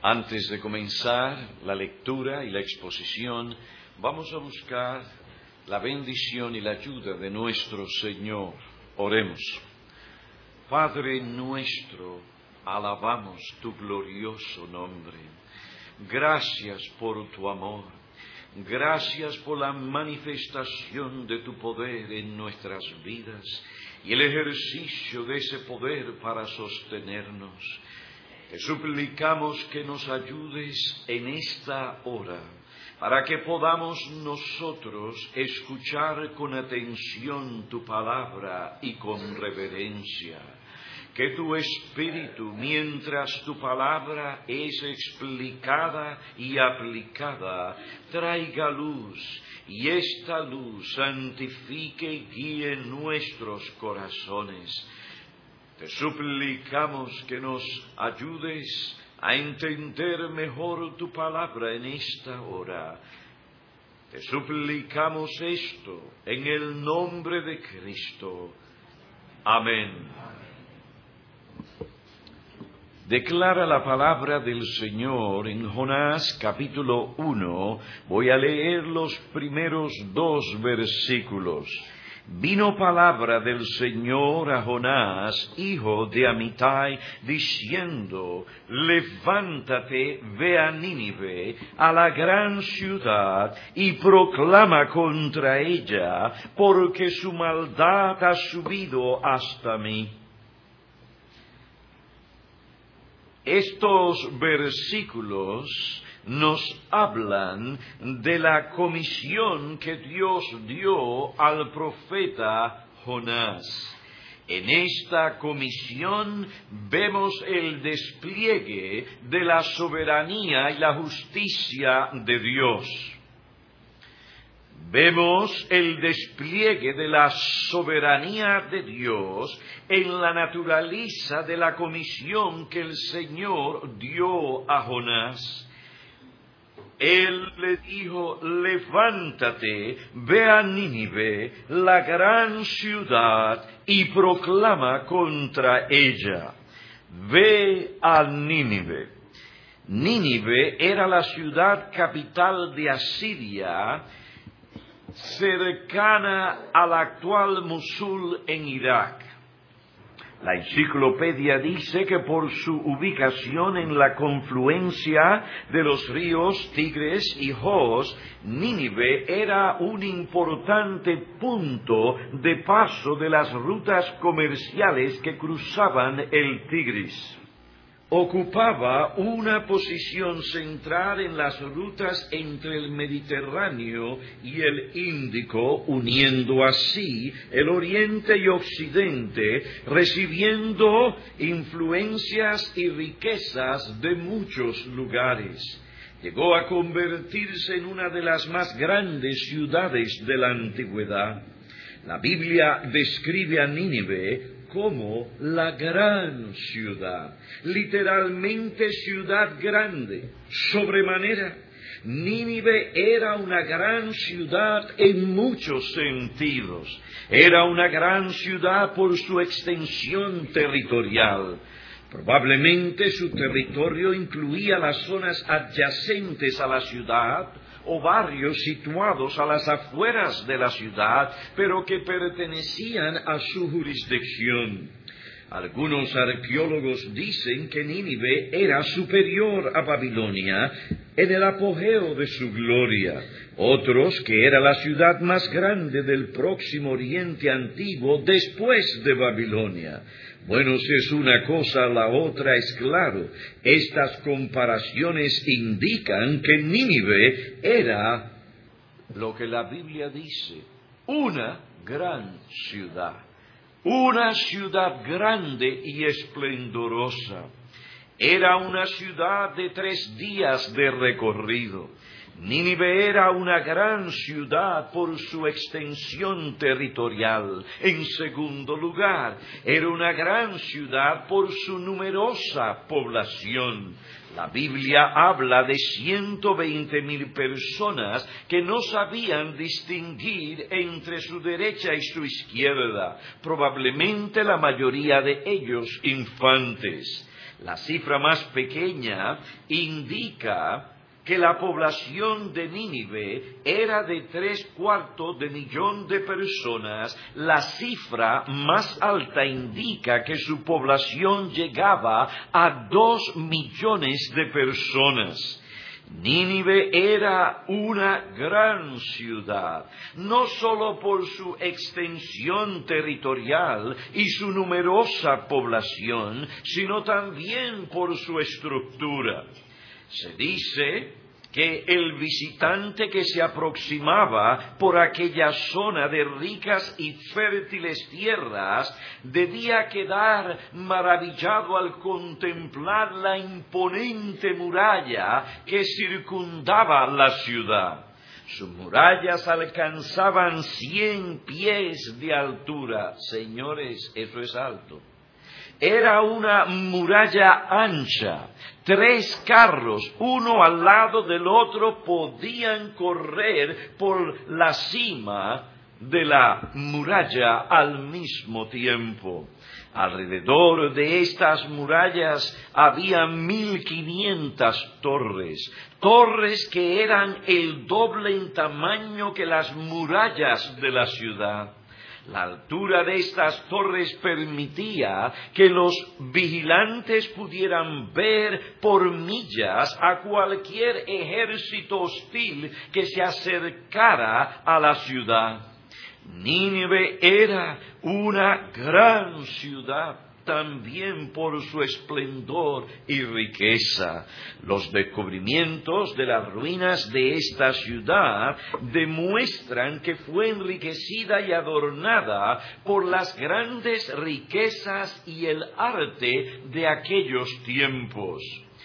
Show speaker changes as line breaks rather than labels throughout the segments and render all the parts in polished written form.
Antes de comenzar la lectura y la exposición, vamos a buscar la bendición y la ayuda de nuestro Señor. Oremos. Padre nuestro, alabamos tu glorioso nombre. Gracias por tu amor. Gracias por la manifestación de tu poder en nuestras vidas y el ejercicio de ese poder para sostenernos. Te suplicamos que nos ayudes en esta hora, para que podamos nosotros escuchar con atención tu palabra y con reverencia. Que tu Espíritu, mientras tu palabra es explicada y aplicada, traiga luz, y esta luz santifique y guíe nuestros corazones. Te suplicamos que nos ayudes a entender mejor tu palabra en esta hora. Te suplicamos esto en el nombre de Cristo. Amén. Declara la palabra del Señor en Jonás capítulo 1. Voy a leer los primeros 2 versículos. Vino palabra del Señor a Jonás, hijo de Amitai, diciendo: levántate, ve a Nínive, a la gran ciudad, y proclama contra ella, porque su maldad ha subido hasta mí. Estos versículos nos hablan de la comisión que Dios dio al profeta Jonás. En esta comisión vemos el despliegue de la soberanía y la justicia de Dios. Vemos el despliegue de la soberanía de Dios en la naturaleza de la comisión que el Señor dio a Jonás. Él le dijo: levántate, ve a Nínive, la gran ciudad, y proclama contra ella. Ve a Nínive. Nínive era la ciudad capital de Asiria, cercana al actual Mosul en Irak. La enciclopedia dice que por su ubicación en la confluencia de los ríos Tigris y Jos, Nínive era un importante punto de paso de las rutas comerciales que cruzaban el Tigris. Ocupaba una posición central en las rutas entre el Mediterráneo y el Índico, uniendo así el Oriente y Occidente, recibiendo influencias y riquezas de muchos lugares. Llegó a convertirse en una de las más grandes ciudades de la antigüedad. La Biblia describe a Nínive como la gran ciudad, literalmente ciudad grande, sobremanera. Nínive era una gran ciudad en muchos sentidos. Era una gran ciudad por su extensión territorial. Probablemente su territorio incluía las zonas adyacentes a la ciudad, o barrios situados a las afueras de la ciudad, pero que pertenecían a su jurisdicción. Algunos arqueólogos dicen que Nínive era superior a Babilonia en el apogeo de su gloria. Otros que era la ciudad más grande del Próximo Oriente antiguo después de Babilonia. Bueno, si es una cosa, la otra es claro. Estas comparaciones indican que Nínive era lo que la Biblia dice: una gran ciudad. Una ciudad grande y esplendorosa. Era una ciudad de 3 días de recorrido. Nínive era una gran ciudad por su extensión territorial. En segundo lugar, era una gran ciudad por su numerosa población. La Biblia habla de 120,000 personas que no sabían distinguir entre su derecha y su izquierda, probablemente la mayoría de ellos infantes. La cifra más pequeña indica que la población de Nínive era de 3/4 de millón de personas. La cifra más alta indica que su población llegaba a 2 millones de personas. Nínive era una gran ciudad, no solo por su extensión territorial y su numerosa población, sino también por su estructura. Se dice que el visitante que se aproximaba por aquella zona de ricas y fértiles tierras debía quedar maravillado al contemplar la imponente muralla que circundaba la ciudad. Sus murallas alcanzaban 100 pies de altura. Señores, eso es alto. Era una muralla ancha. 3 carros, uno al lado del otro, podían correr por la cima de la muralla al mismo tiempo. Alrededor de estas murallas había 1500 torres que eran el doble en tamaño que las murallas de la ciudad. La altura de estas torres permitía que los vigilantes pudieran ver por millas a cualquier ejército hostil que se acercara a la ciudad. Nínive era una gran ciudad, también por su esplendor y riqueza. Los descubrimientos de las ruinas de esta ciudad demuestran que fue enriquecida y adornada por las grandes riquezas y el arte de aquellos tiempos.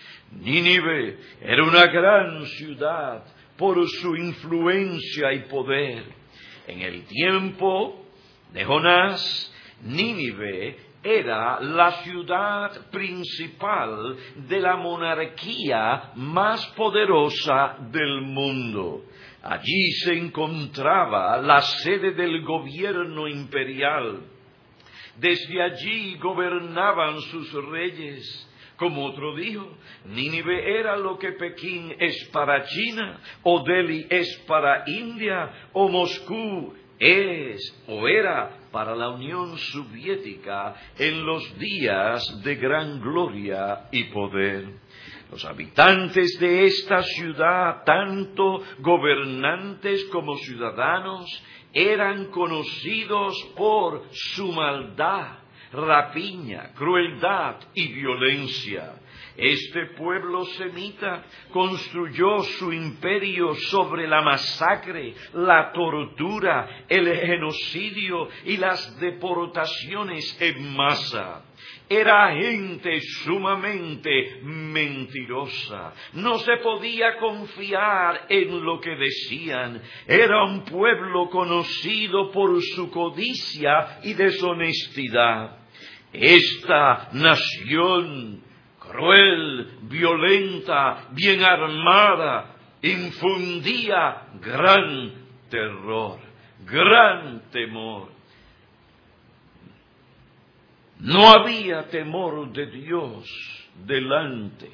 Nínive era una gran ciudad por su influencia y poder. En el tiempo de Jonás, Nínive era la ciudad principal de la monarquía más poderosa del mundo. Allí se encontraba la sede del gobierno imperial. Desde allí gobernaban sus reyes. Como otro dijo, Nínive era lo que Pekín es para China, o Delhi es para India, o Moscú es o era para la Unión Soviética en los días de gran gloria y poder. Los habitantes de esta ciudad, tanto gobernantes como ciudadanos, eran conocidos por su maldad, rapiña, crueldad y violencia. Este pueblo semita construyó su imperio sobre la masacre, la tortura, el genocidio y las deportaciones en masa. Era gente sumamente mentirosa. No se podía confiar en lo que decían. Era un pueblo conocido por su codicia y deshonestidad. Esta nación cruel, violenta, bien armada, infundía gran terror, gran temor. No había temor de Dios delante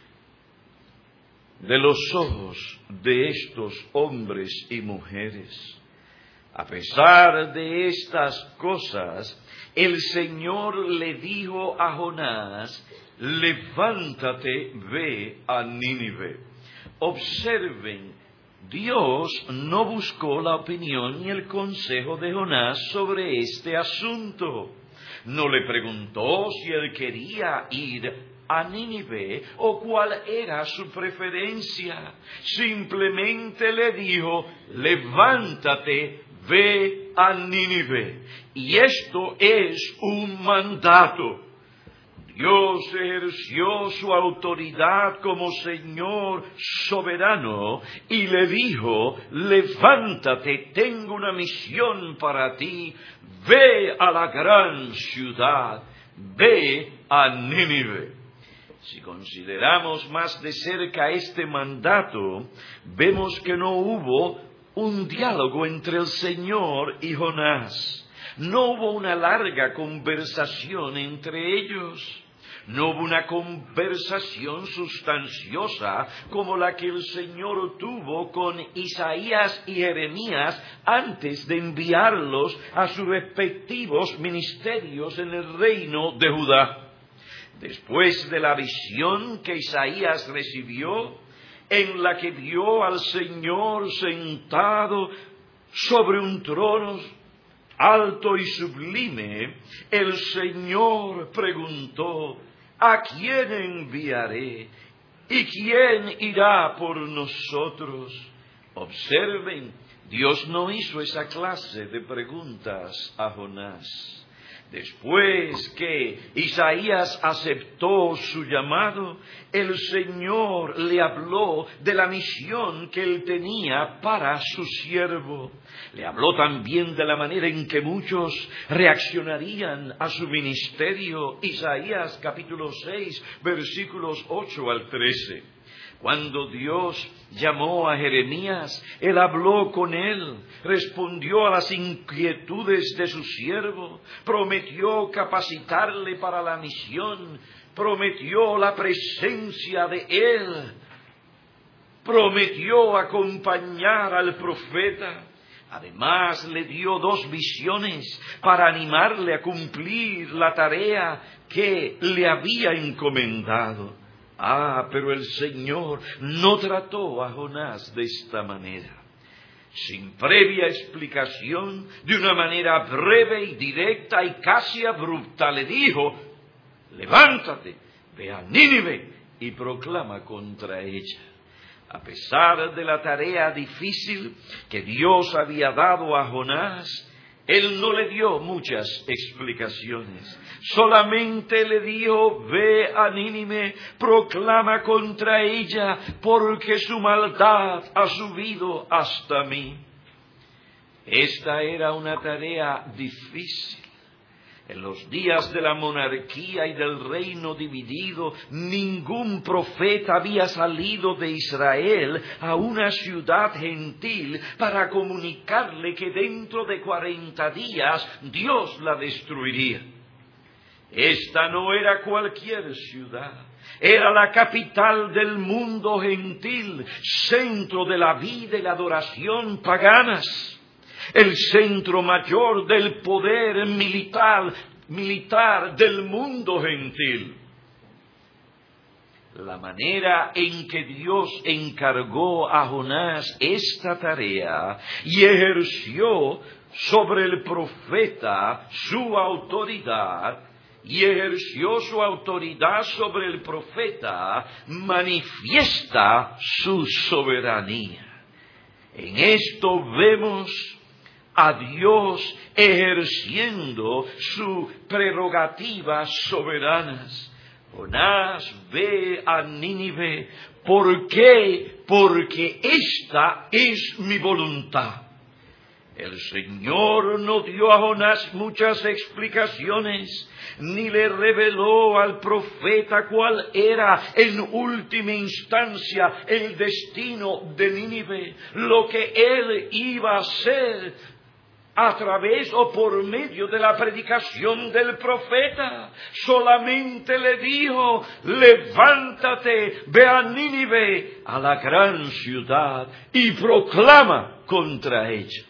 de los ojos de estos hombres y mujeres. A pesar de estas cosas, el Señor le dijo a Jonás: levántate, ve a Nínive. Observen, Dios no buscó la opinión ni el consejo de Jonás sobre este asunto. No le preguntó si él quería ir a Nínive o cuál era su preferencia. Simplemente le dijo: levántate, ve a Nínive. Y esto es un mandato. Dios ejerció su autoridad como Señor soberano y le dijo: levántate, tengo una misión para ti, ve a la gran ciudad, ve a Nínive. Si consideramos más de cerca este mandato, vemos que no hubo un diálogo entre el Señor y Jonás. No hubo una larga conversación entre ellos. No hubo una conversación sustanciosa como la que el Señor tuvo con Isaías y Jeremías antes de enviarlos a sus respectivos ministerios en el reino de Judá. Después de la visión que Isaías recibió, en la que vio al Señor sentado sobre un trono alto y sublime, el Señor preguntó: ¿a quién enviaré? ¿Y quién irá por nosotros? Observen, Dios no hizo esa clase de preguntas a Jonás. Después que Isaías aceptó su llamado, el Señor le habló de la misión que él tenía para su siervo. Le habló también de la manera en que muchos reaccionarían a su ministerio. Isaías capítulo 6, versículos 8 al 13. Cuando Dios llamó a Jeremías, él habló con él, respondió a las inquietudes de su siervo, prometió capacitarle para la misión, prometió la presencia de él, prometió acompañar al profeta. Además, le dio 2 visiones para animarle a cumplir la tarea que le había encomendado. Pero el Señor no trató a Jonás de esta manera. Sin previa explicación, de una manera breve y directa y casi abrupta, le dijo: levántate, ve a Nínive y proclama contra ella. A pesar de la tarea difícil que Dios había dado a Jonás, él no le dio muchas explicaciones. Solamente le dijo: ve a Nínive, proclama contra ella, porque su maldad ha subido hasta mí. Esta era una tarea difícil. En los días de la monarquía y del reino dividido, ningún profeta había salido de Israel a una ciudad gentil para comunicarle que dentro de 40 días Dios la destruiría. Esta no era cualquier ciudad. Era la capital del mundo gentil, centro de la vida y la adoración paganas. El centro mayor del poder militar del mundo gentil. La manera en que Dios encargó a Jonás esta tarea y ejerció sobre el profeta su autoridad, manifiesta su soberanía. En esto vemos a Dios ejerciendo sus prerrogativas soberanas. Jonás, ve a Nínive. ¿Por qué? Porque esta es mi voluntad. El Señor no dio a Jonás muchas explicaciones, ni le reveló al profeta cuál era en última instancia el destino de Nínive, lo que él iba a hacer a través o por medio de la predicación del profeta. Solamente le dijo: levántate, ve a Nínive, a la gran ciudad, y proclama contra ella.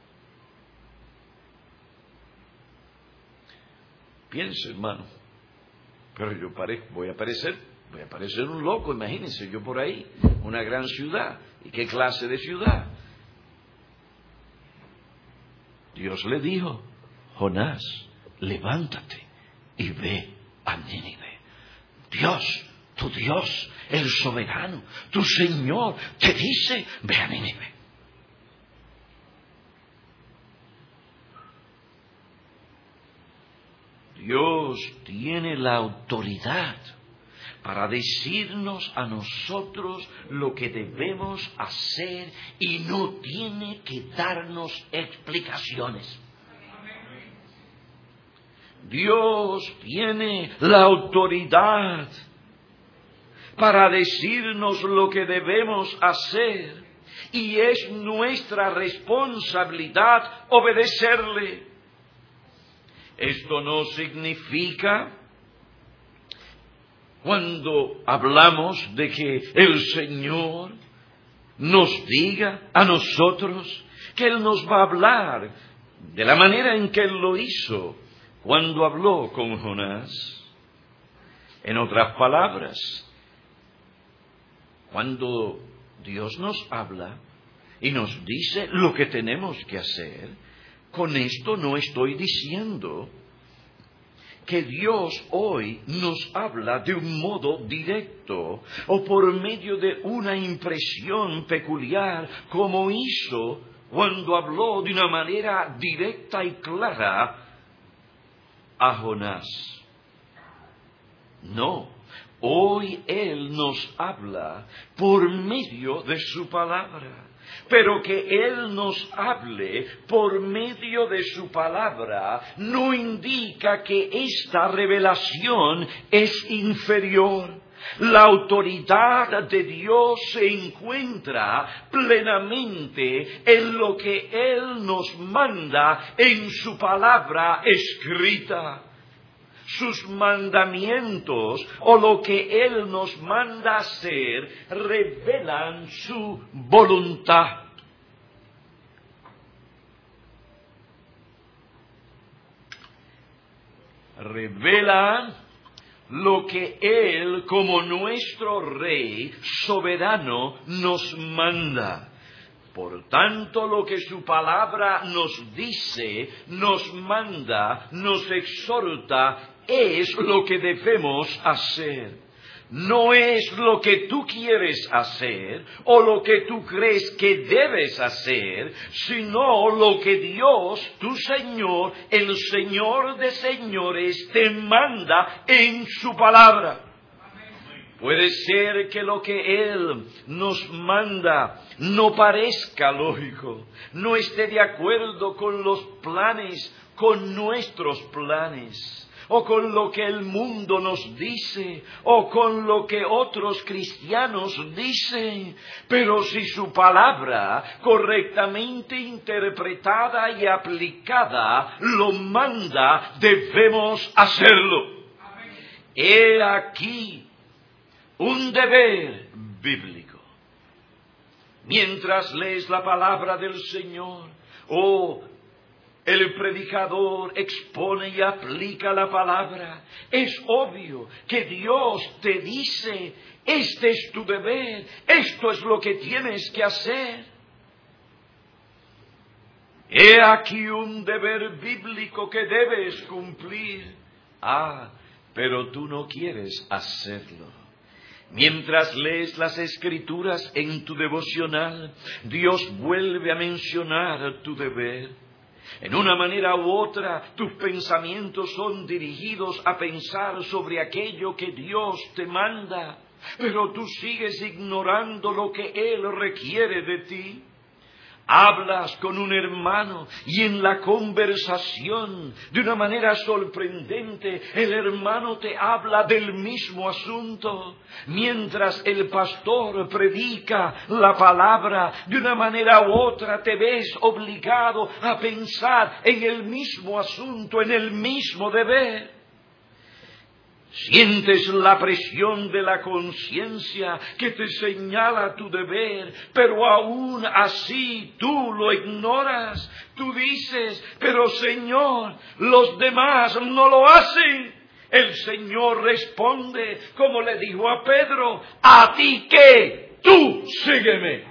Piense, hermano, pero yo voy a parecer un loco, imagínense, yo por ahí, una gran ciudad. ¿Y qué clase de ciudad? Dios le dijo: Jonás, levántate y ve a Nínive. Dios, tu Dios, el soberano, tu Señor, te dice: ve a Nínive. Dios tiene la autoridad para decirnos a nosotros lo que debemos hacer y no tiene que darnos explicaciones. Dios tiene la autoridad para decirnos lo que debemos hacer y es nuestra responsabilidad obedecerle. Esto no significa cuando hablamos de que el Señor nos diga a nosotros que Él nos va a hablar de la manera en que Él lo hizo cuando habló con Jonás. En otras palabras, cuando Dios nos habla y nos dice lo que tenemos que hacer, con esto no estoy diciendo que Dios hoy nos habla de un modo directo o por medio de una impresión peculiar, como hizo cuando habló de una manera directa y clara a Jonás. No, hoy Él nos habla por medio de su palabra. Pero que Él nos hable por medio de su palabra no indica que esta revelación es inferior. La autoridad de Dios se encuentra plenamente en lo que Él nos manda en su palabra escrita. Sus mandamientos o lo que Él nos manda hacer revelan su voluntad. Revelan lo que Él, como nuestro Rey soberano, nos manda. Por tanto, lo que su palabra nos dice, nos manda, nos exhorta, es lo que debemos hacer. No es lo que tú quieres hacer o lo que tú crees que debes hacer, sino lo que Dios, tu Señor, el Señor de señores, te manda en su palabra. Puede ser que lo que Él nos manda no parezca lógico, no esté de acuerdo con los planes, con nuestros planes, o con lo que el mundo nos dice, o con lo que otros cristianos dicen. Pero si su palabra, correctamente interpretada y aplicada, lo manda, debemos hacerlo. He aquí un deber bíblico. Mientras lees la palabra del Señor, el predicador expone y aplica la palabra, es obvio que Dios te dice, este es tu deber, esto es lo que tienes que hacer. He aquí un deber bíblico que debes cumplir. Pero tú no quieres hacerlo. Mientras lees las Escrituras en tu devocional, Dios vuelve a mencionar tu deber. En una manera u otra, tus pensamientos son dirigidos a pensar sobre aquello que Dios te manda, pero tú sigues ignorando lo que Él requiere de ti. Hablas con un hermano y en la conversación, de una manera sorprendente, el hermano te habla del mismo asunto. Mientras el pastor predica la palabra, de una manera u otra te ves obligado a pensar en el mismo asunto, en el mismo deber. Sientes la presión de la conciencia que te señala tu deber, pero aún así tú lo ignoras. Tú dices, pero Señor, los demás no lo hacen. El Señor responde, como le dijo a Pedro, ¿a ti qué? Tú sígueme.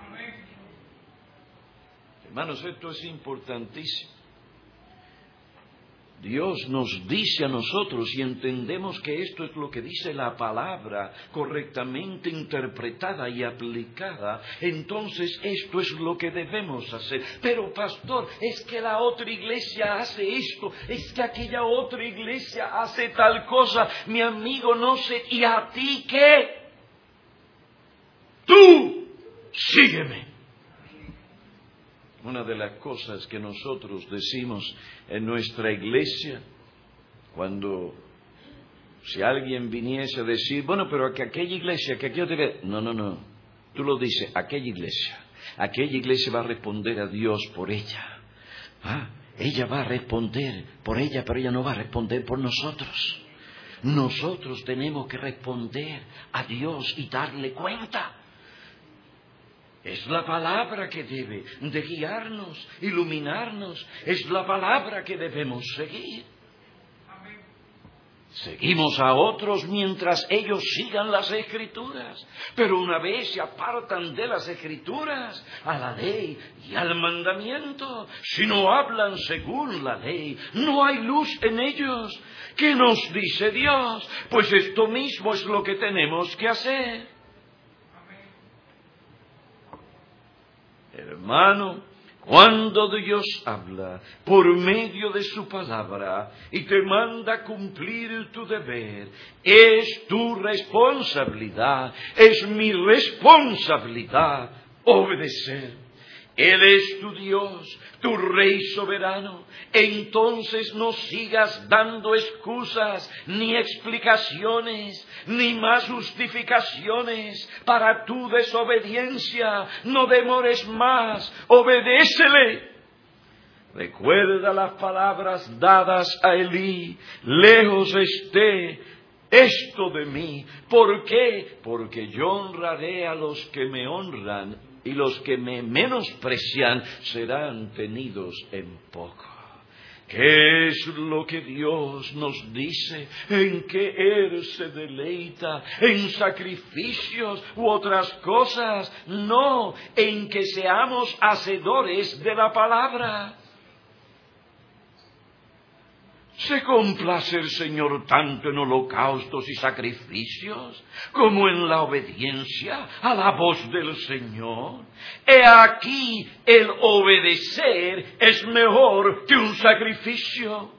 Hermanos, esto es importantísimo. Dios nos dice a nosotros y entendemos que esto es lo que dice la palabra correctamente interpretada y aplicada, entonces esto es lo que debemos hacer. Pero pastor, es que la otra iglesia hace esto, es que aquella otra iglesia hace tal cosa, mi amigo, no sé, ¿y a ti qué? Tú sígueme. Una de las cosas que nosotros decimos en nuestra iglesia, si alguien viniese a decir, bueno, pero que aquella iglesia, que aquello debe... No. Tú lo dices, aquella iglesia va a responder a Dios por ella. Ella va a responder por ella, pero ella no va a responder por nosotros. nosotros tenemos que responder a Dios y darle cuenta. Es la palabra que debe de guiarnos, iluminarnos. Es la palabra que debemos seguir. Seguimos a otros mientras ellos sigan las Escrituras, pero una vez se apartan de las Escrituras, a la ley y al mandamiento, si no hablan según la ley, no hay luz en ellos. ¿Qué nos dice Dios? Pues esto mismo es lo que tenemos que hacer. Hermano, cuando Dios habla por medio de su palabra y te manda cumplir tu deber, es tu responsabilidad, es mi responsabilidad obedecer. Él es tu Dios, tu Rey soberano. Entonces no sigas dando excusas, ni explicaciones, ni más justificaciones para tu desobediencia. No demores más, obedécele. Recuerda las palabras dadas a Elí: lejos esté esto de mí. ¿Por qué? Porque yo honraré a los que me honran, y los que me menosprecian serán tenidos en poco. ¿Qué es lo que Dios nos dice? ¿En qué Él se deleita? ¿En sacrificios u otras cosas? No, en que seamos hacedores de la palabra. ¿Se complace el Señor tanto en holocaustos y sacrificios como en la obediencia a la voz del Señor? He aquí, el obedecer es mejor que un sacrificio.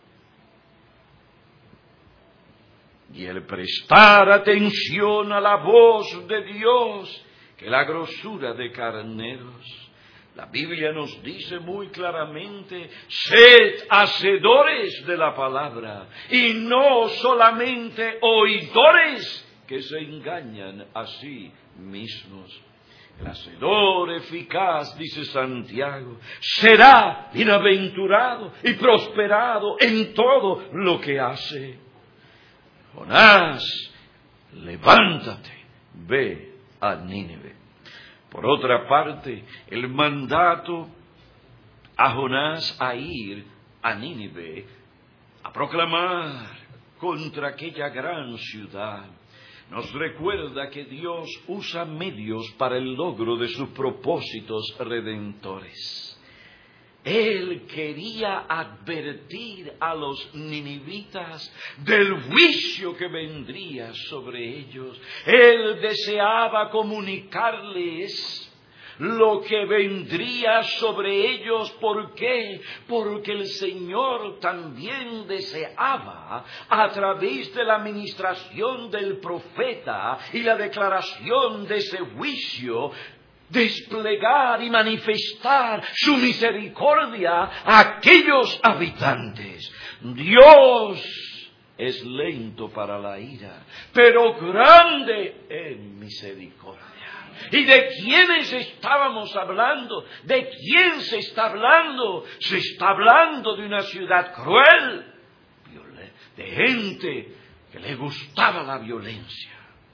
Y el prestar atención a la voz de Dios que la grosura de carneros. La Biblia nos dice muy claramente: sed hacedores de la palabra y no solamente oidores que se engañan a sí mismos. El hacedor eficaz, dice Santiago, será bienaventurado y prosperado en todo lo que hace. Jonás, levántate, ve a Nínive. Por otra parte, el mandato a Jonás a ir a Nínive a proclamar contra aquella gran ciudad nos recuerda que Dios usa medios para el logro de sus propósitos redentores. Él quería advertir a los ninivitas del juicio que vendría sobre ellos. Él deseaba comunicarles lo que vendría sobre ellos. ¿Por qué? Porque el Señor también deseaba, a través de la administración del profeta y la declaración de ese juicio, desplegar y manifestar su misericordia a aquellos habitantes. Dios es lento para la ira, pero grande en misericordia. ¿Y de quiénes estábamos hablando? ¿De quién se está hablando? Se está hablando de una ciudad cruel, de gente que le gustaba la violencia.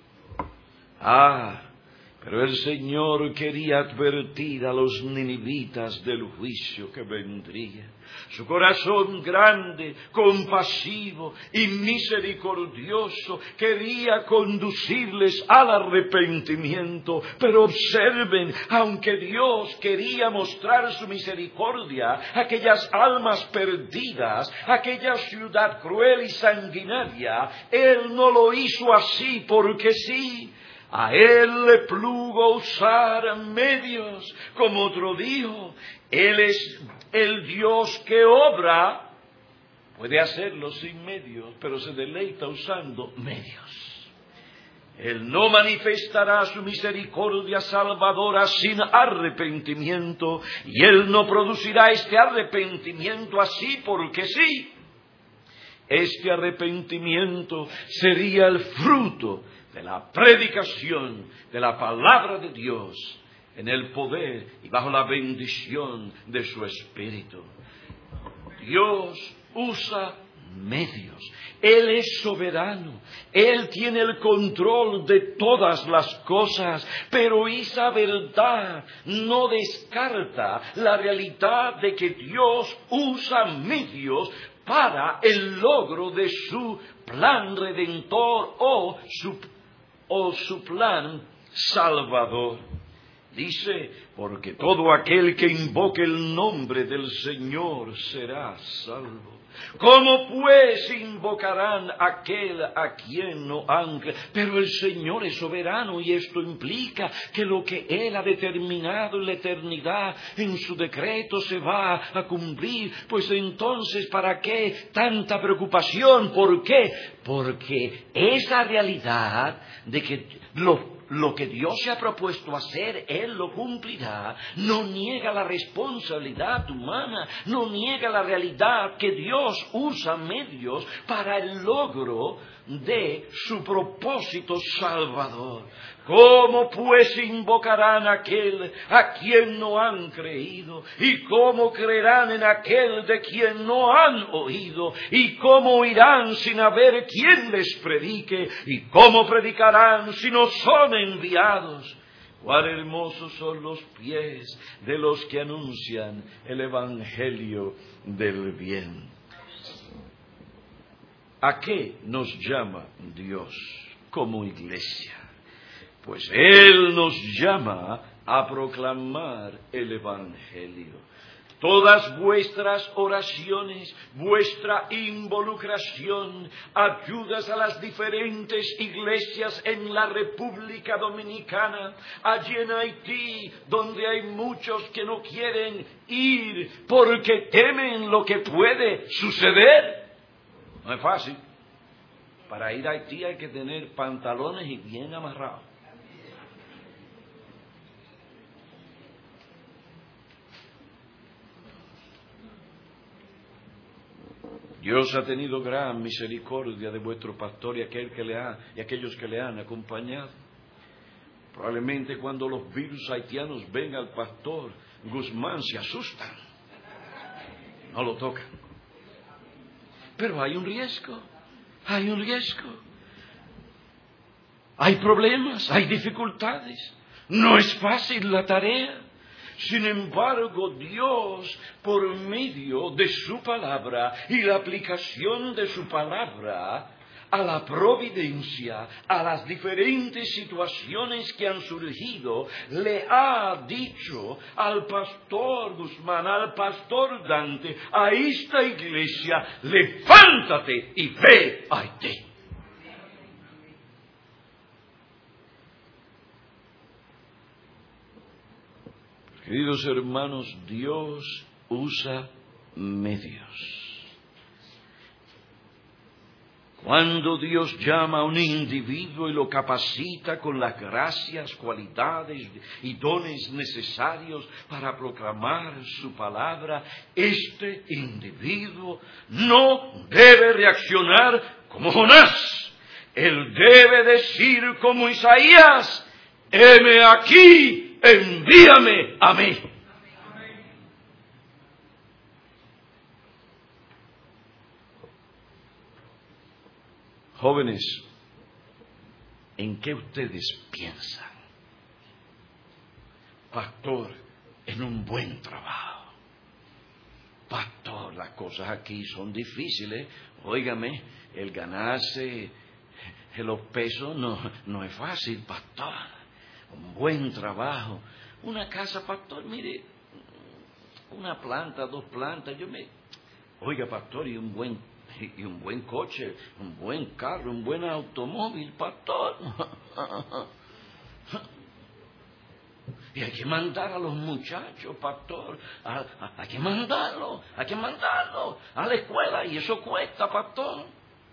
Pero el Señor quería advertir a los ninivitas del juicio que vendría. Su corazón grande, compasivo y misericordioso quería conducirles al arrepentimiento. Pero observen, aunque Dios quería mostrar su misericordia a aquellas almas perdidas, a aquella ciudad cruel y sanguinaria, Él no lo hizo así porque sí. A Él le plugo usar medios, como otro dijo. Él es el Dios que obra. Puede hacerlo sin medios, pero se deleita usando medios. Él no manifestará su misericordia salvadora sin arrepentimiento, y Él no producirá este arrepentimiento así porque sí. Este arrepentimiento sería el fruto de la predicación de la palabra de Dios en el poder y bajo la bendición de su Espíritu. Dios usa medios. Él es soberano. Él tiene el control de todas las cosas. Pero esa verdad no descarta la realidad de que Dios usa medios para el logro de su plan redentor o su plan salvador. Dice, porque todo aquel que invoque el nombre del Señor será salvo. ¿Cómo pues invocarán aquel a quien no han creído? Pero el Señor es soberano y esto implica que lo que Él ha determinado en la eternidad, en su decreto, se va a cumplir. Pues entonces, ¿para qué tanta preocupación? ¿Por qué? Porque esa realidad de que lo que Dios se ha propuesto hacer, Él lo cumplirá. No niega la responsabilidad humana, no niega la realidad que Dios usa medios para el logro de su propósito salvador. ¿Cómo pues invocarán a aquel a quien no han creído? ¿Y cómo creerán en aquel de quien no han oído? ¿Y cómo oirán sin haber quien les predique? ¿Y cómo predicarán si no son enviados? ¡Cuán hermosos son los pies de los que anuncian el evangelio del bien! ¿A qué nos llama Dios como iglesia? Pues Él nos llama a proclamar el evangelio. Todas vuestras oraciones, vuestra involucración, ayudas a las diferentes iglesias en la República Dominicana, allí en Haití, donde hay muchos que no quieren ir porque temen lo que puede suceder. No es fácil. Para ir a Haití hay que tener pantalones y bien amarrados. Dios ha tenido gran misericordia de vuestro pastor y aquellos que le han acompañado. Probablemente cuando los virus haitianos ven al pastor Guzmán se asustan. No lo tocan. Pero hay un riesgo. Hay problemas, hay dificultades. No es fácil la tarea. Sin embargo, Dios, por medio de su palabra y la aplicación de su palabra a la providencia, a las diferentes situaciones que han surgido, le ha dicho al pastor Guzmán, al pastor Dante, a esta iglesia: levántate y ve a Haití. Queridos hermanos, Dios usa medios. Cuando Dios llama a un individuo y lo capacita con las gracias, cualidades y dones necesarios para proclamar su palabra, este individuo no debe reaccionar como Jonás. Él debe decir como Isaías: heme aquí, envíame a mí. Jóvenes, ¿en qué ustedes piensan? Pastor, en un buen trabajo. Pastor, las cosas aquí son difíciles. Óigame, el ganarse los pesos no es fácil, pastor. Un buen trabajo. Una casa, pastor, mire, una planta, 2 plantas. Oiga, pastor, y un buen coche, un buen carro, un buen automóvil, pastor. Y hay que mandar a los muchachos, pastor, hay que mandarlo a la escuela, y eso cuesta, pastor.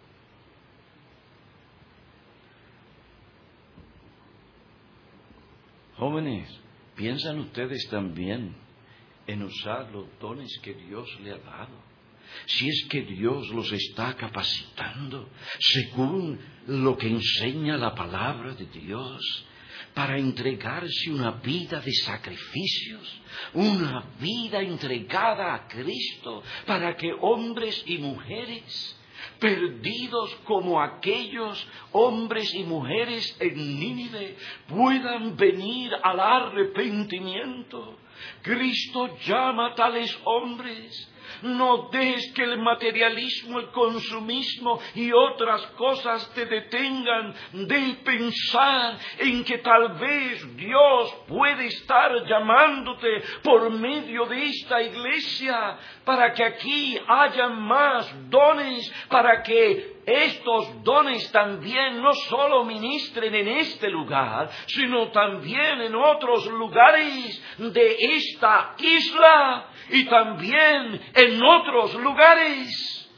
Jóvenes, ¿piensan ustedes también en usar los dones que Dios le ha dado? Si es que Dios los está capacitando según lo que enseña la palabra de Dios, para entregarse una vida de sacrificios, una vida entregada a Cristo, para que hombres y mujeres perdidos como aquellos hombres y mujeres en Nínive, puedan venir al arrepentimiento. Cristo llama a tales hombres. No dejes que el materialismo, el consumismo y otras cosas te detengan de pensar en que tal vez Dios puede estar llamándote por medio de esta iglesia para que aquí haya más dones, para que estos dones también no solo ministren en este lugar, sino también en otros lugares de esta isla y también en otros lugares.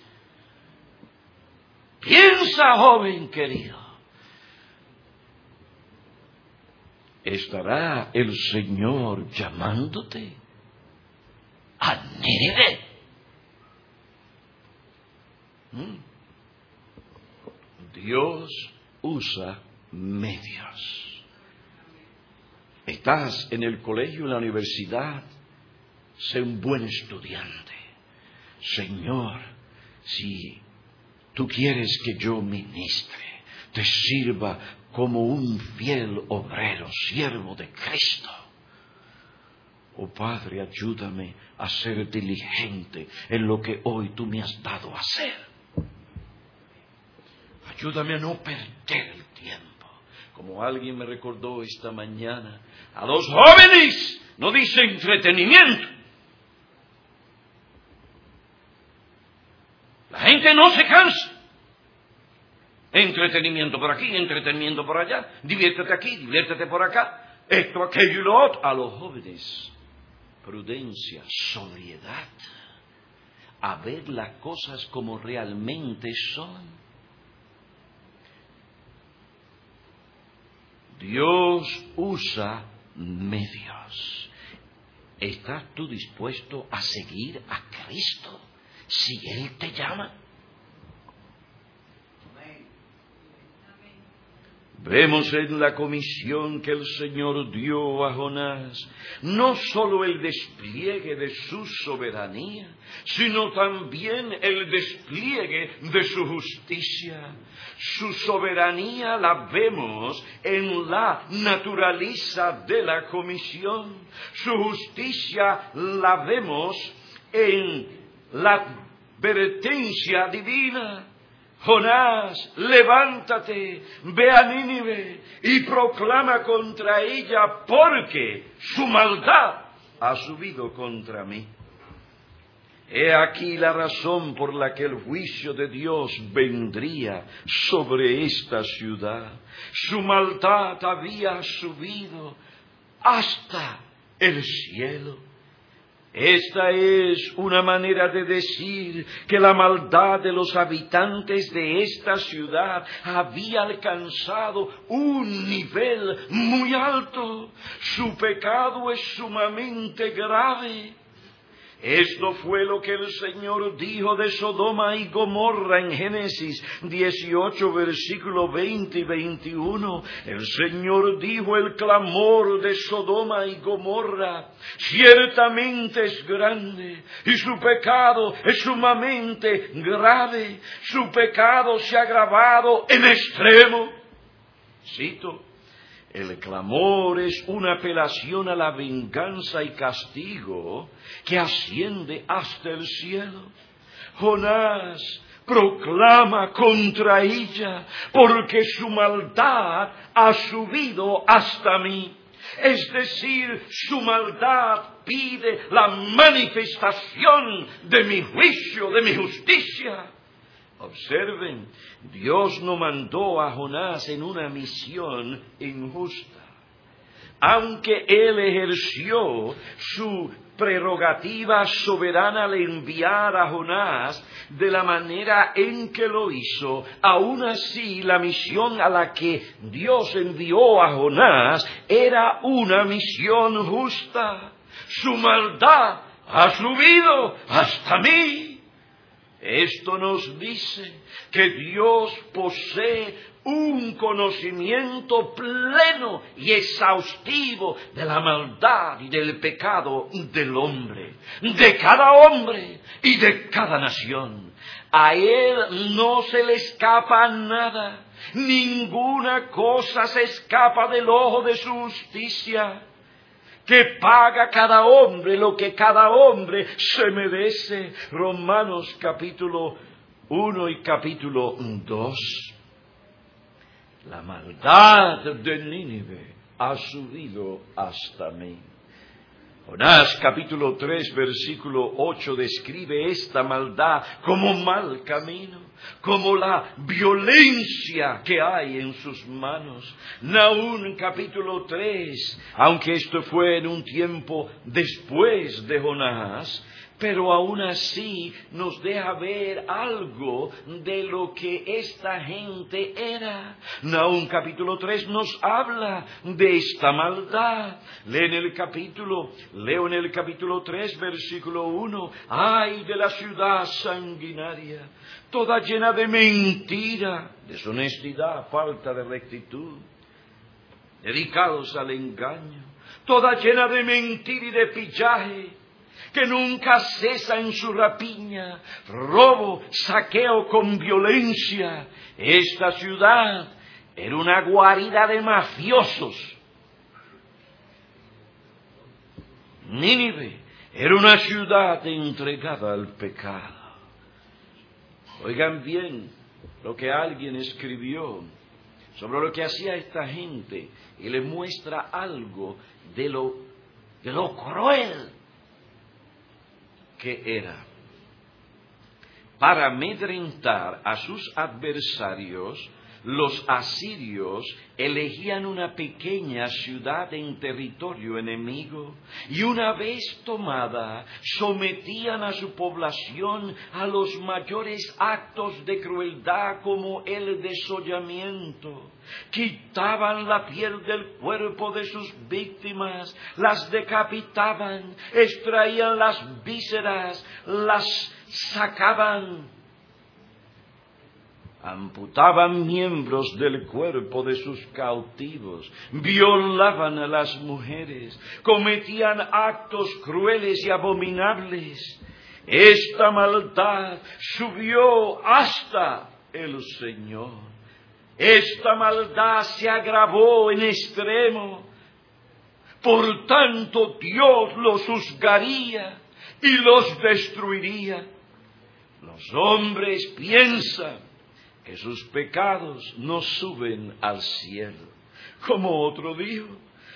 Piensa, joven querido. ¿Estará el Señor llamándote a Nínive? Dios usa medios. Estás en el colegio, en la universidad, sé un buen estudiante. Señor, si tú quieres que yo ministre, te sirva como un fiel obrero, siervo de Cristo. Oh Padre, ayúdame a ser diligente en lo que hoy tú me has dado a hacer. Ayúdame a no perder el tiempo. Como alguien me recordó esta mañana, a los jóvenes no dice entretenimiento. La gente no se cansa. Entretenimiento por aquí, entretenimiento por allá. Diviértete aquí, diviértete por acá. Esto, aquello y lo otro. A los jóvenes, prudencia, sobriedad. A ver las cosas como realmente son. Dios usa medios. ¿Estás tú dispuesto a seguir a Cristo si Él te llama? Vemos en la comisión que el Señor dio a Jonás no solo el despliegue de su soberanía, sino también el despliegue de su justicia. Su soberanía la vemos en la naturaleza de la comisión. Su justicia la vemos en la advertencia divina. Jonás, levántate, ve a Nínive y proclama contra ella, porque su maldad ha subido contra mí. He aquí la razón por la que el juicio de Dios vendría sobre esta ciudad. Su maldad había subido hasta el cielo. Esta es una manera de decir que la maldad de los habitantes de esta ciudad había alcanzado un nivel muy alto. Su pecado es sumamente grave. Esto fue lo que el Señor dijo de Sodoma y Gomorra en Génesis 18, versículos 20 y 21. El Señor dijo: el clamor de Sodoma y Gomorra ciertamente es grande, y su pecado es sumamente grave. Su pecado se ha agravado en extremo. Cito: el clamor es una apelación a la venganza y castigo que asciende hasta el cielo. Jonás proclama contra ella, porque su maldad ha subido hasta mí. Es decir, su maldad pide la manifestación de mi juicio, de mi justicia. Observen, Dios no mandó a Jonás en una misión injusta. Aunque él ejerció su prerrogativa soberana al enviar a Jonás de la manera en que lo hizo, aún así la misión a la que Dios envió a Jonás era una misión justa. Su maldad ha subido hasta mí. Esto nos dice que Dios posee un conocimiento pleno y exhaustivo de la maldad y del pecado del hombre, de cada hombre y de cada nación. A Él no se le escapa nada, ninguna cosa se escapa del ojo de su justicia, que paga cada hombre lo que cada hombre se merece. Romanos capítulo 1 y capítulo 2. La maldad de Nínive ha subido hasta mí. Jonás capítulo 3 versículo 8 describe esta maldad como mal camino, como la violencia que hay en sus manos. Nahum capítulo 3, aunque esto fue en un tiempo después de Jonás, pero aún así nos deja ver algo de lo que esta gente era. Nahum capítulo 3 nos habla de esta maldad. Leo en el capítulo 3, versículo 1. ¡Ay de la ciudad sanguinaria, toda llena de mentira, deshonestidad, falta de rectitud, dedicados al engaño, toda llena de mentira y de pillaje, que nunca cesa en su rapiña, robo, saqueo con violencia! Esta ciudad era una guarida de mafiosos. Nínive era una ciudad entregada al pecado. Oigan bien lo que alguien escribió sobre lo que hacía esta gente y le muestra algo de lo cruel que era. Para amedrentar a sus adversarios, los asirios elegían una pequeña ciudad en territorio enemigo y una vez tomada, sometían a su población a los mayores actos de crueldad como el desollamiento. Quitaban la piel del cuerpo de sus víctimas, las decapitaban, extraían las vísceras, las sacaban, amputaban miembros del cuerpo de sus cautivos, violaban a las mujeres, cometían actos crueles y abominables. Esta maldad subió hasta el Señor. Esta maldad se agravó en extremo. Por tanto, Dios los juzgaría y los destruiría. Los hombres piensan que sus pecados no suben al cielo. Como otro dijo,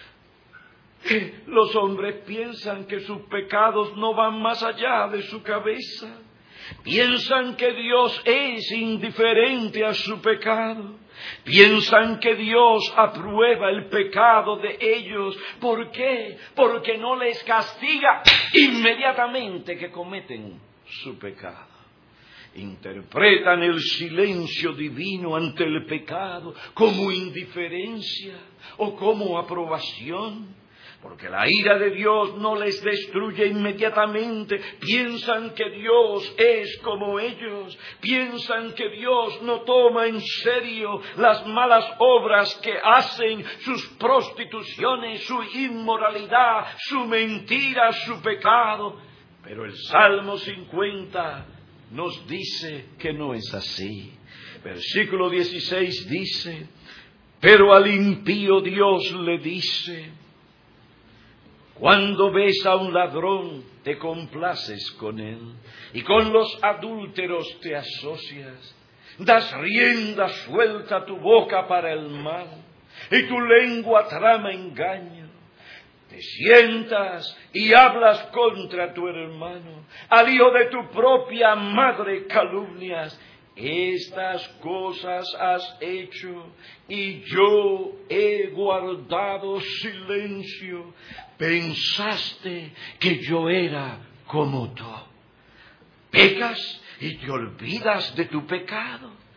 los hombres piensan que sus pecados no van más allá de su cabeza. Piensan que Dios es indiferente a su pecado. Piensan que Dios aprueba el pecado de ellos. ¿Por qué? Porque no les castiga inmediatamente que cometen su pecado. Interpretan el silencio divino ante el pecado como indiferencia o como aprobación. Porque la ira de Dios no les destruye inmediatamente. Piensan que Dios es como ellos. Piensan que Dios no toma en serio las malas obras que hacen, sus prostituciones, su inmoralidad, su mentira, su pecado. Pero el Salmo 50 nos dice que no es así. Versículo 16 dice: pero al impío Dios le dice: cuando ves a un ladrón, te complaces con él, y con los adúlteros te asocias. Das rienda suelta a tu boca para el mal, y tu lengua trama engaño. Te sientas y hablas contra tu hermano, al hijo de tu propia madre calumnias. Estas cosas has hecho, y yo he guardado silencio. Pensaste que yo era como tú. Pecas y te olvidas de tu pecado.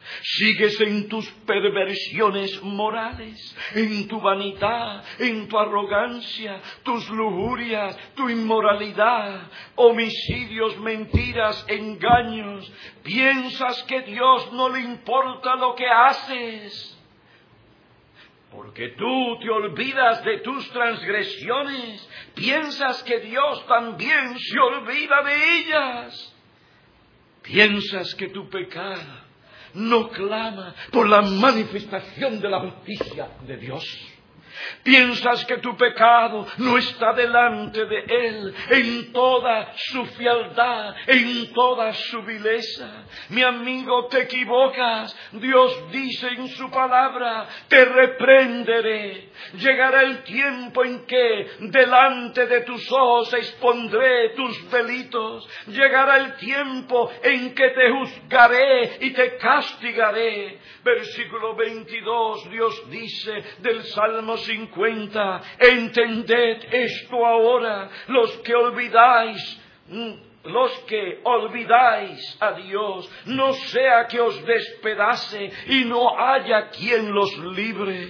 Sigues en tus perversiones morales, en tu vanidad, en tu arrogancia, tus lujurias, tu inmoralidad, homicidios, mentiras, engaños. Piensas que Dios no le importa lo que haces, porque tú te olvidas de tus transgresiones. Piensas que Dios también se olvida de ellas. Piensas que tu pecado no clama por la manifestación de la justicia de Dios. Piensas que tu pecado no está delante de Él en toda su fealdad, en toda su vileza. Mi amigo, te equivocas. Dios dice en su palabra: te reprenderé. Llegará el tiempo en que delante de tus ojos expondré tus delitos. Llegará el tiempo en que te juzgaré y te castigaré. Versículo 22, Dios dice del Salmo 50: entended esto ahora, los que olvidáis a Dios, no sea que os despedace y no haya quien los libre.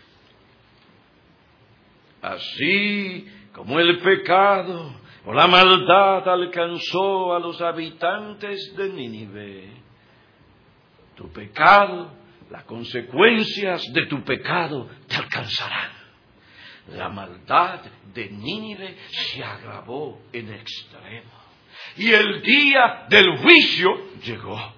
Así como el pecado o la maldad alcanzó a los habitantes de Nínive, tu pecado, las consecuencias de tu pecado te alcanzarán. La maldad de Nínive se agravó en extremo, y el día del juicio llegó.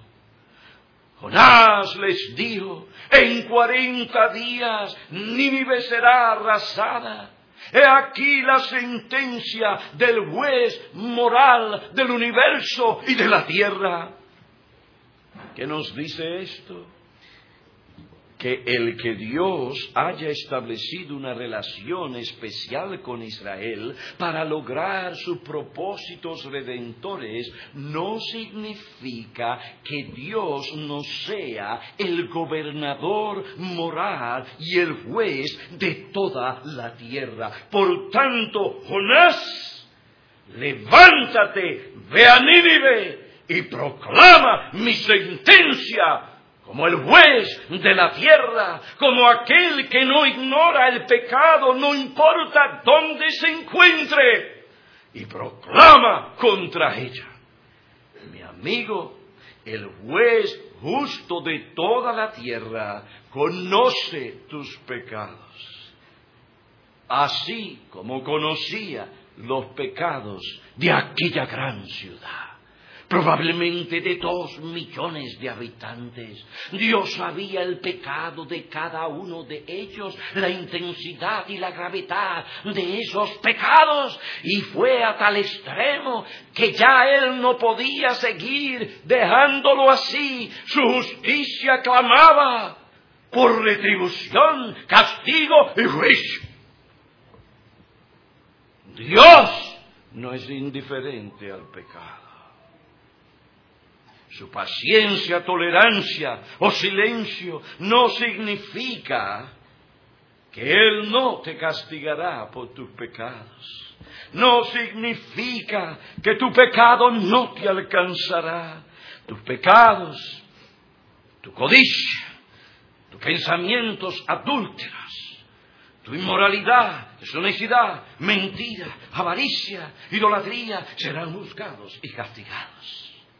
Jonás les dijo: en 40 días Nínive será arrasada. He aquí la sentencia del juez moral del universo y de la tierra. ¿Qué nos dice esto? Que el que Dios haya establecido una relación especial con Israel para lograr sus propósitos redentores no significa que Dios no sea el gobernador moral y el juez de toda la tierra. Por tanto, Jonás, levántate, ve a Nínive y proclama mi sentencia como el juez de la tierra, como aquel que no ignora el pecado, no importa dónde se encuentre, y proclama contra ella. Mi amigo, el juez justo de toda la tierra conoce tus pecados, así como conocía los pecados de aquella gran ciudad. Probablemente de 2 millones de habitantes. Dios sabía el pecado de cada uno de ellos, la intensidad y la gravedad de esos pecados, y fue a tal extremo que ya Él no podía seguir dejándolo así. Su justicia clamaba por retribución, castigo y juicio. Dios no es indiferente al pecado. Su paciencia, tolerancia o silencio no significa que Él no te castigará por tus pecados. No significa que tu pecado no te alcanzará. Tus pecados, tu codicia, tus pensamientos adúlteros, tu inmoralidad, deshonestidad, mentira, avaricia, idolatría serán juzgados y castigados.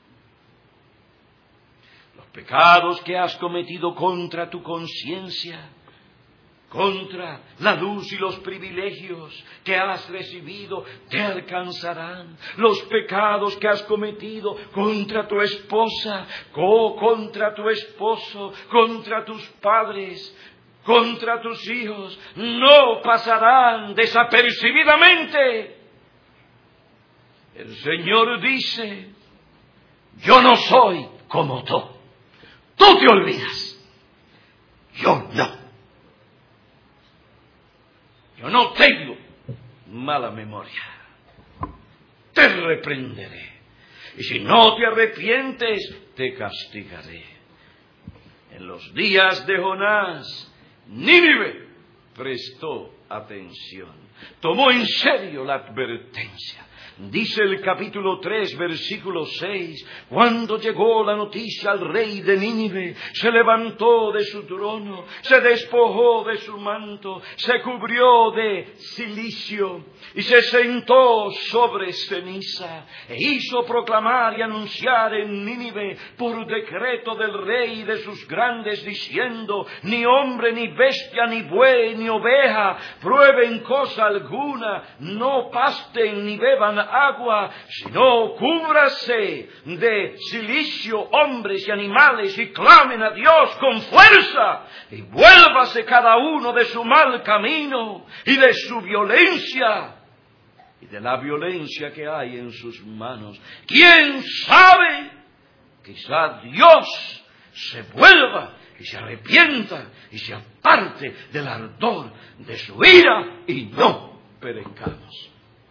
Pecados que has cometido contra tu conciencia, contra la luz y los privilegios que has recibido, te alcanzarán. Los pecados que has cometido contra tu esposa, contra tu esposo, contra tus padres, contra tus hijos, no pasarán desapercibidamente. El Señor dice: yo no soy como tú. Tú te olvidas. Yo no. Yo no tengo mala memoria. Te reprenderé. Y si no te arrepientes, te castigaré. En los días de Jonás, Nínive prestó atención. Tomó en serio la advertencia. Dice el capítulo 3, versículo 6, cuando llegó la noticia al rey de Nínive, se levantó de su trono, se despojó de su manto, se cubrió de cilicio y se sentó sobre ceniza e hizo proclamar y anunciar en Nínive por decreto del rey y de sus grandes, diciendo: ni hombre, ni bestia, ni buey, ni oveja prueben cosa alguna, no pasten ni beban agua, sino cúbrase de cilicio hombres y animales y clamen a Dios con fuerza, y vuélvase cada uno de su mal camino y de su violencia y de la violencia que hay en sus manos. ¿Quién sabe? Quizá Dios se vuelva y se arrepienta y se aparte del ardor de su ira y no perezcamos.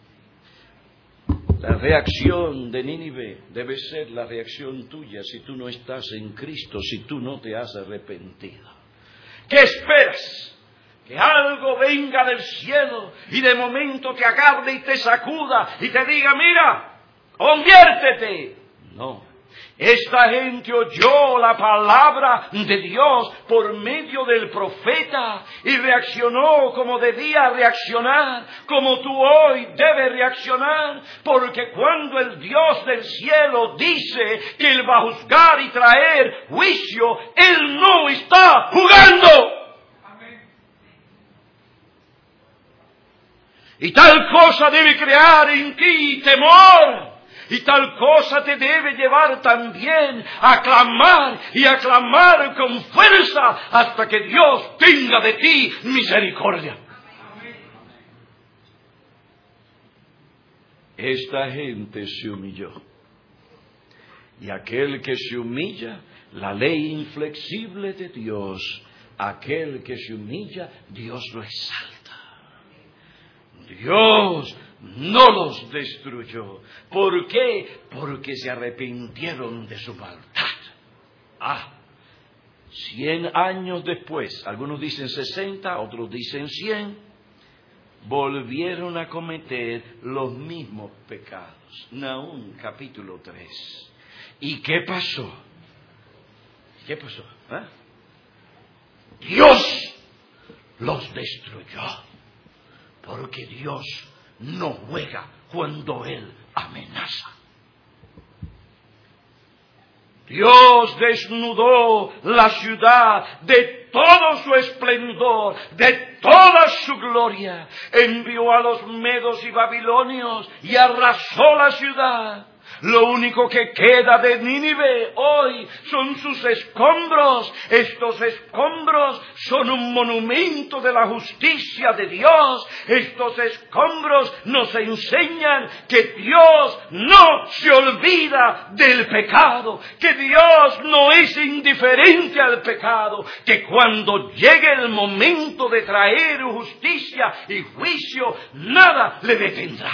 La reacción de Nínive debe ser la reacción tuya si tú no estás en Cristo, si tú no te has arrepentido. ¿Qué esperas? Que algo venga del cielo y de momento te agarre y te sacuda y te diga: mira, conviértete. No. Esta gente oyó la palabra de Dios por medio del profeta y reaccionó como debía reaccionar, como tú hoy debes reaccionar, porque cuando el Dios del cielo dice que Él va a juzgar y traer juicio, Él no está jugando. Y tal cosa debe crear en ti temor. Y tal cosa te debe llevar también a clamar y a clamar con fuerza hasta que Dios tenga de ti misericordia. Esta gente se humilló. Y aquel que se humilla, la ley inflexible de Dios, aquel que se humilla, Dios lo exalta. Dios no los destruyó. ¿Por qué? Porque se arrepintieron de su maldad. 100 años después, algunos dicen 60, otros dicen 100, volvieron a cometer los mismos pecados. Nahum capítulo 3. ¿Y qué pasó? ¿Qué pasó? Dios los destruyó. Porque Dios no juega cuando Él amenaza. Dios desnudó la ciudad de todo su esplendor, de toda su gloria. Envió a los medos y babilonios y arrasó la ciudad. Lo único que queda de Nínive hoy son sus escombros. Estos escombros son un monumento de la justicia de Dios. Estos escombros nos enseñan que Dios no se olvida del pecado, que Dios no es indiferente al pecado, que cuando llegue el momento de traer justicia y juicio, nada le detendrá.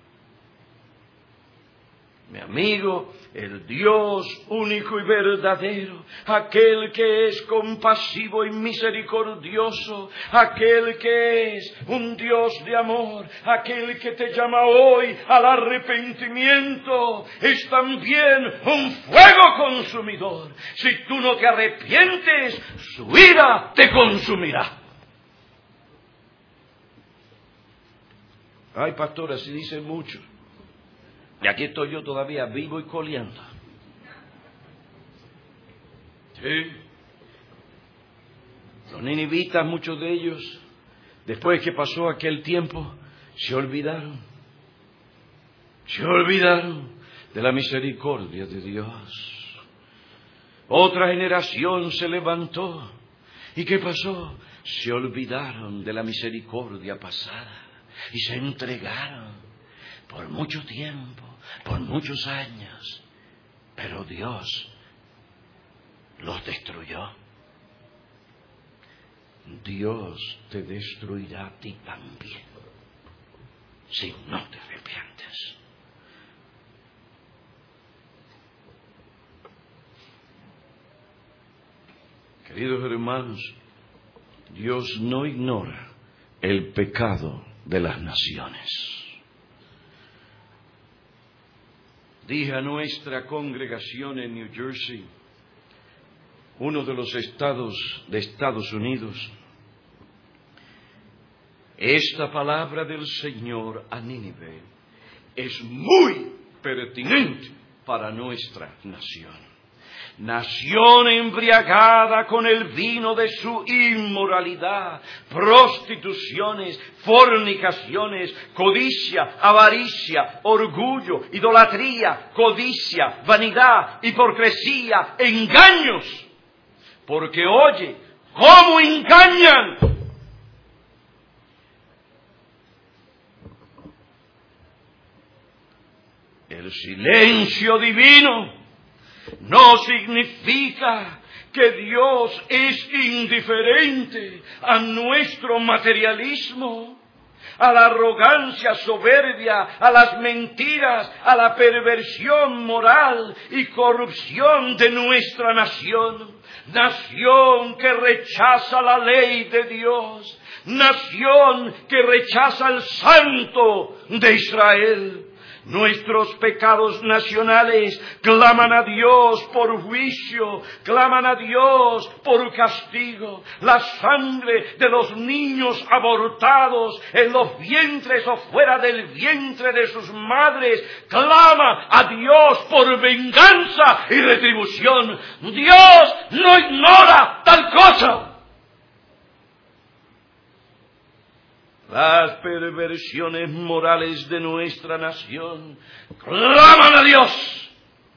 Mi amigo, el Dios único y verdadero, aquel que es compasivo y misericordioso, aquel que es un Dios de amor, aquel que te llama hoy al arrepentimiento, es también un fuego consumidor. Si tú no te arrepientes, su ira te consumirá. Ay, pastor, así dicen muchos. Y aquí estoy yo todavía vivo y coleando. Sí. Los ninivitas, muchos de ellos, después que pasó aquel tiempo, se olvidaron. Se olvidaron de la misericordia de Dios. Otra generación se levantó. ¿Y qué pasó? Se olvidaron de la misericordia pasada y se entregaron por mucho tiempo, por muchos años, pero Dios los destruyó. Dios te destruirá a ti también, si no te arrepientes. Queridos hermanos, Dios no ignora el pecado de las naciones. dije a nuestra congregación en New Jersey, uno de los estados de Estados Unidos, esta palabra del Señor a Nínive es muy pertinente para nuestra nación. Nación embriagada con el vino de su inmoralidad, prostituciones, fornicaciones, codicia, avaricia, orgullo, idolatría, codicia, vanidad, hipocresía, engaños. Porque oye, ¿cómo engañan? El silencio divino no significa que Dios es indiferente a nuestro materialismo, a la arrogancia soberbia, a las mentiras, a la perversión moral y corrupción de nuestra nación. Nación que rechaza la ley de Dios, nación que rechaza al Santo de Israel. Nuestros pecados nacionales claman a Dios por juicio, claman a Dios por castigo. La sangre de los niños abortados en los vientres o fuera del vientre de sus madres clama a Dios por venganza y retribución. Dios no ignora tal cosa. Las perversiones morales de nuestra nación claman a Dios.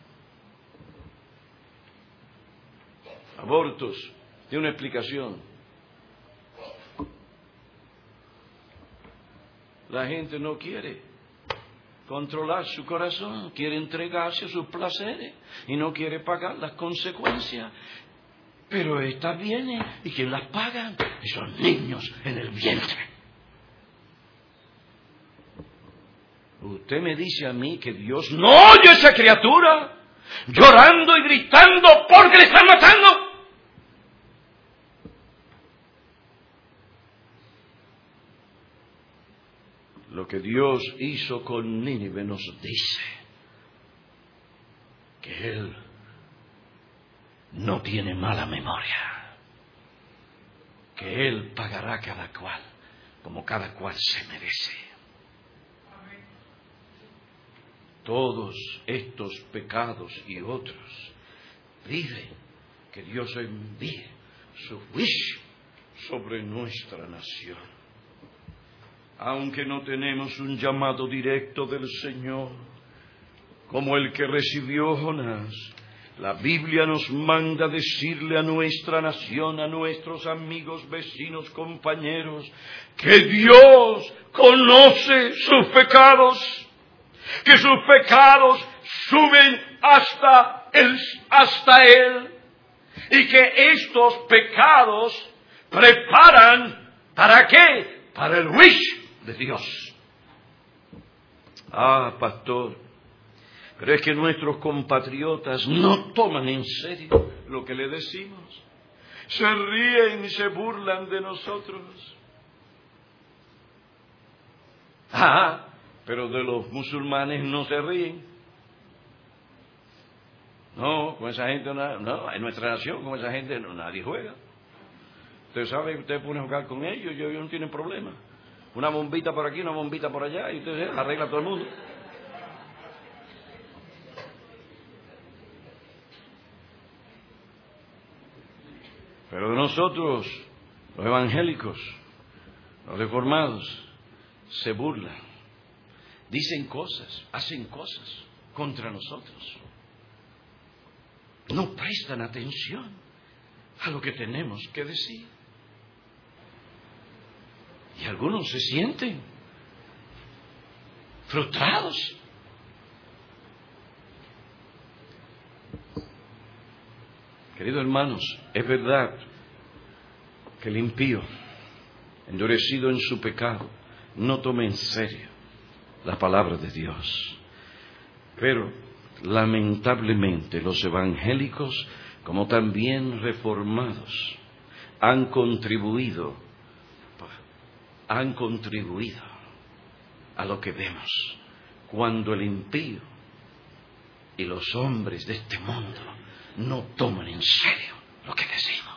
Abortos, tiene una explicación. La gente no quiere controlar su corazón, quiere entregarse a sus placeres y no quiere pagar las consecuencias. Pero estas vienen y ¿quién las pagan? Esos niños en el vientre. Usted me dice a mí que Dios no oye a esa criatura llorando y gritando porque le están matando. Lo que Dios hizo con Nínive nos dice que Él no tiene mala memoria, que Él pagará a cada cual como cada cual se merece. Todos estos pecados y otros piden que Dios envíe su juicio sobre nuestra nación. Aunque no tenemos un llamado directo del Señor, como el que recibió Jonás, la Biblia nos manda decirle a nuestra nación, a nuestros amigos, vecinos, compañeros, que Dios conoce sus pecados, que sus pecados suben hasta Él, y que estos pecados preparan, ¿para qué? Para el juicio de Dios. Ah, pastor, pero es que nuestros compatriotas no toman en serio lo que le decimos. Se ríen y se burlan de nosotros. Pero de los musulmanes no se ríen. No, con esa gente no, en nuestra nación con esa gente nadie juega. Usted sabe, usted pone a jugar con ellos, ellos no tienen problema. Una bombita por aquí, una bombita por allá, y usted arregla todo el mundo. Pero de nosotros, los evangélicos, los reformados, se burlan. Dicen cosas, hacen cosas contra nosotros. No prestan atención a lo que tenemos que decir. Y algunos se sienten frustrados. Queridos hermanos, es verdad que el impío, endurecido en su pecado, no toma en serio la palabra de Dios. Pero lamentablemente los evangélicos, como también reformados, han contribuido a lo que vemos cuando el impío Y los hombres de este mundo no toman en serio lo que decimos.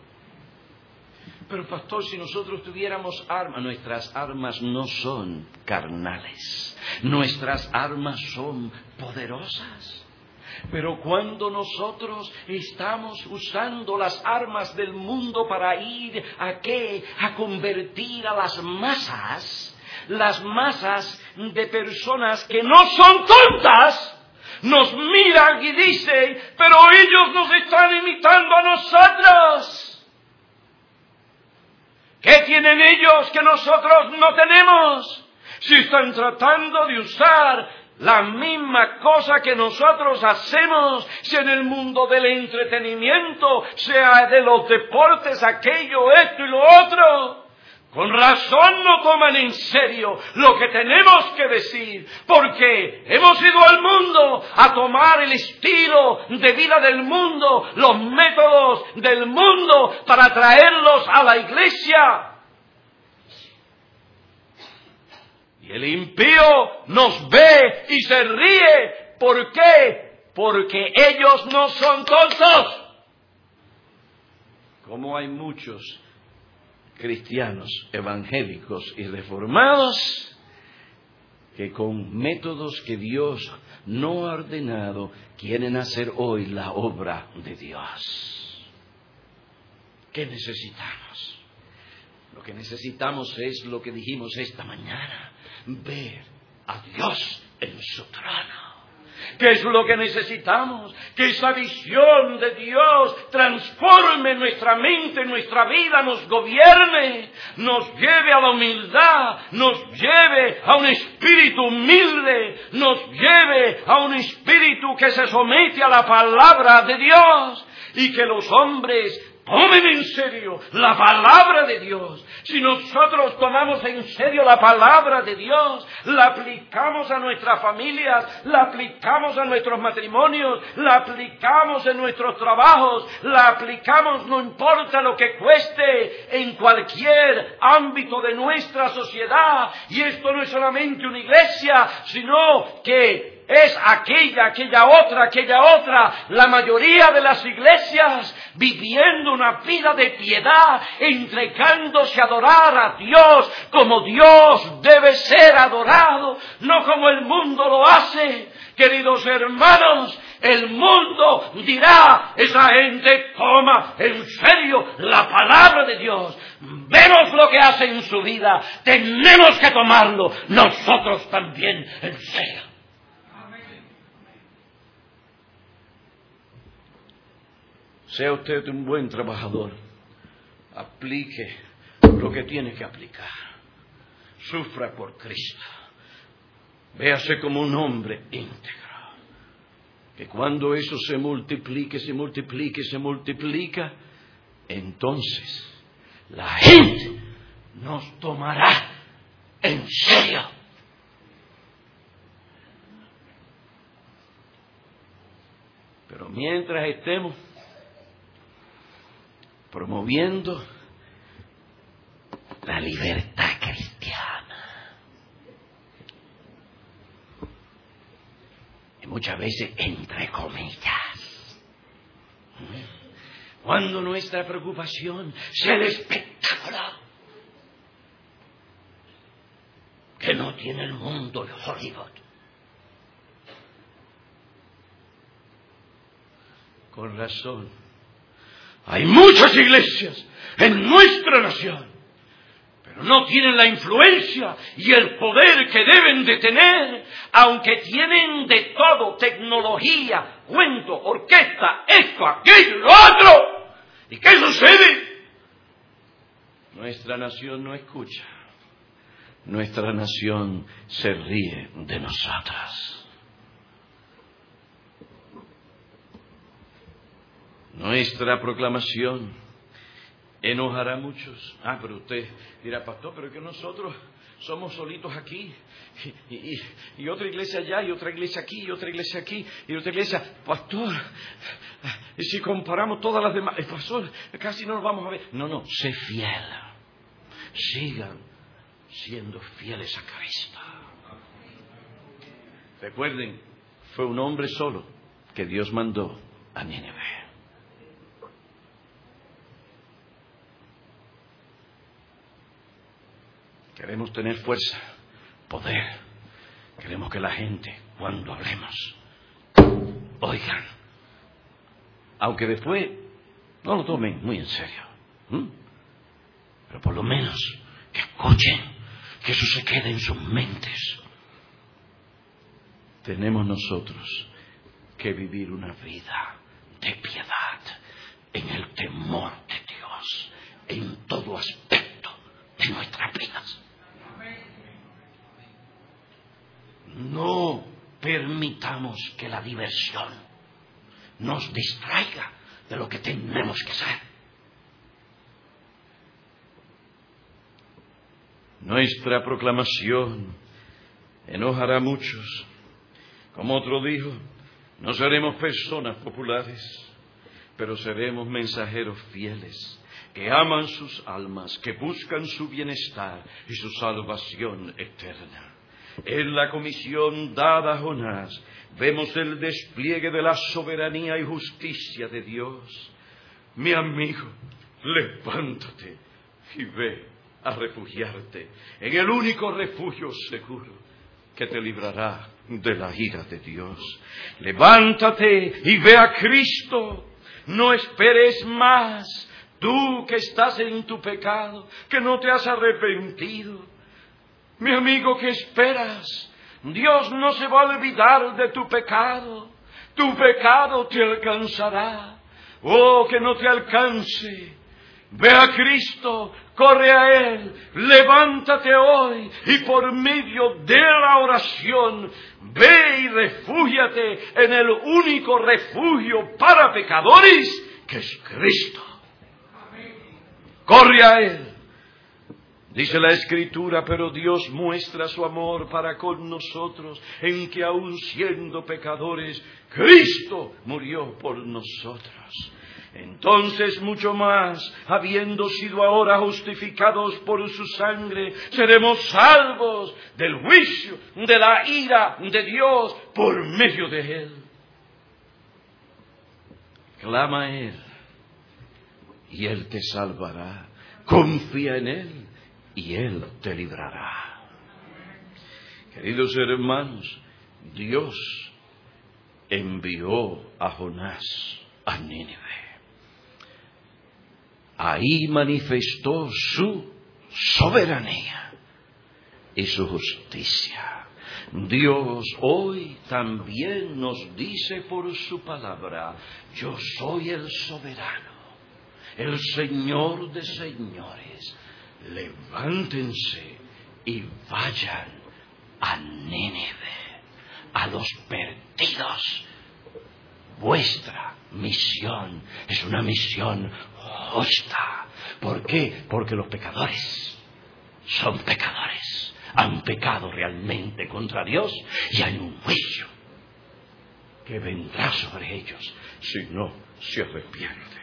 Pero pastor, si nosotros tuviéramos armas, nuestras armas no son carnales. Nuestras armas son poderosas. Pero cuando nosotros estamos usando las armas del mundo para ir ¿a qué? A convertir a las masas de personas que no son tontas, nos miran y dicen, pero ellos nos están imitando a nosotros. ¿Qué tienen ellos que nosotros no tenemos? Si están tratando de usar la misma cosa que nosotros hacemos, sea en el mundo del entretenimiento, sea de los deportes, aquello, esto y lo otro. Con razón no toman en serio lo que tenemos que decir, porque hemos ido al mundo a tomar el estilo de vida del mundo, los métodos del mundo, para traerlos a la iglesia. Y el impío nos ve y se ríe. ¿Por qué? Porque ellos no son tontos. Como hay muchos cristianos evangélicos y reformados que con métodos que Dios no ha ordenado quieren hacer hoy la obra de Dios. ¿Qué necesitamos? Lo que necesitamos es lo que dijimos esta mañana: ver a Dios en su trono. ¿Qué es lo que necesitamos? Que esa visión de Dios transforme nuestra mente, nuestra vida, nos gobierne, nos lleve a la humildad, nos lleve a un espíritu humilde, nos lleve a un espíritu que se somete a la palabra de Dios, y que los hombres tomen en serio la palabra de Dios. Si nosotros tomamos en serio la palabra de Dios, la aplicamos a nuestras familias, la aplicamos a nuestros matrimonios, la aplicamos en nuestros trabajos, la aplicamos no importa lo que cueste en cualquier ámbito de nuestra sociedad. Y esto no es solamente una iglesia, sino que es aquella otra, la mayoría de las iglesias viviendo una vida de piedad, entregándose a adorar a Dios como Dios debe ser adorado, no como el mundo lo hace. Queridos hermanos, el mundo dirá, esa gente toma en serio la palabra de Dios. Vemos lo que hace en su vida, tenemos que tomarlo nosotros también en serio. Sea usted un buen trabajador, aplique lo que tiene que aplicar, sufra por Cristo, véase como un hombre íntegro, que cuando eso se multiplique, entonces la gente nos tomará en serio. Pero mientras estemos promoviendo la libertad cristiana, y muchas veces entre comillas, cuando nuestra preocupación sea el espectáculo que no tiene el mundo de Hollywood. Con razón, hay muchas iglesias en nuestra nación, pero no tienen la influencia y el poder que deben de tener, aunque tienen de todo: tecnología, cuento, orquesta, esto, aquello, lo otro. ¿Y qué sucede? Nuestra nación no escucha. Nuestra nación se ríe de nosotros. Nuestra proclamación enojará a muchos. Pero usted dirá: pastor, pero es que nosotros somos solitos aquí, y otra iglesia allá, y otra iglesia aquí, y otra iglesia aquí, y otra iglesia. Pastor, y si comparamos todas las demás, pastor, casi no nos vamos a ver. No, sé fiel. Sigan siendo fieles a Cristo. Recuerden, fue un hombre solo que Dios mandó a Nínive. Queremos tener fuerza, poder. Queremos que la gente, cuando hablemos, oigan. Aunque después no lo tomen muy en serio. Pero por lo menos que escuchen, que eso se quede en sus mentes. Tenemos nosotros que vivir una vida de piedad, en el temor de Dios, en todo aspecto de nuestras vidas. No permitamos que la diversión nos distraiga de lo que tenemos que hacer. Nuestra proclamación enojará a muchos. Como otro dijo, no seremos personas populares, pero seremos mensajeros fieles, que aman sus almas, que buscan su bienestar y su salvación eterna. En la comisión dada a Jonás vemos el despliegue de la soberanía y justicia de Dios. Mi amigo, levántate y ve a refugiarte en el único refugio seguro que te librará de la ira de Dios. Levántate y ve a Cristo. No esperes más. Tú que estás en tu pecado, que no te has arrepentido. Mi amigo, ¿qué esperas? Dios no se va a olvidar de tu pecado. Tu pecado te alcanzará. Oh, que no te alcance. Ve a Cristo, corre a Él, levántate hoy y por medio de la oración, ve y refúgiate en el único refugio para pecadores, que es Cristo. Corre a Él. Dice la Escritura, pero Dios muestra su amor para con nosotros, en que aun siendo pecadores, Cristo murió por nosotros. Entonces mucho más, habiendo sido ahora justificados por su sangre, seremos salvos del juicio, de la ira de Dios por medio de Él. Clama a Él y Él te salvará. Confía en Él y Él te librará. Queridos hermanos, Dios envió a Jonás a Nínive. Ahí manifestó su soberanía y su justicia. Dios hoy también nos dice por su palabra, yo soy el soberano, el Señor de señores. Levántense y vayan a Nínive, a los perdidos. Vuestra misión es una misión justa. ¿Por qué? Porque los pecadores son pecadores. Han pecado realmente contra Dios y hay un juicio que vendrá sobre ellos si no se arrepienten.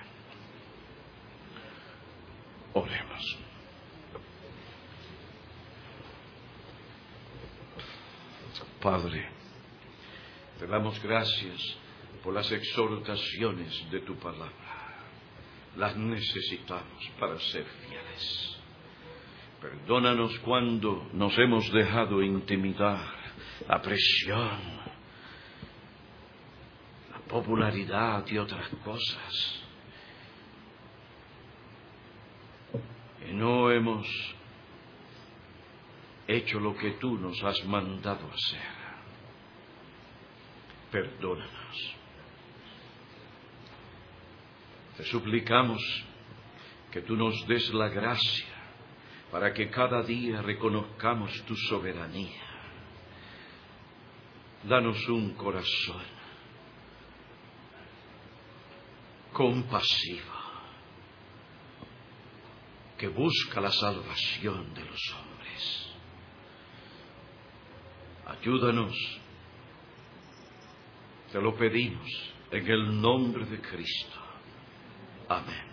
Oremos. Padre, te damos gracias por las exhortaciones de tu palabra. Las necesitamos para ser fieles. Perdónanos cuando nos hemos dejado intimidar, la presión, la popularidad y otras cosas. Y no hemos hecho lo que tú nos has mandado hacer. Perdónanos. Te suplicamos que tú nos des la gracia para que cada día reconozcamos tu soberanía. Danos un corazón compasivo que busca la salvación de los hombres. Ayúdanos, te lo pedimos en el nombre de Cristo. Amén.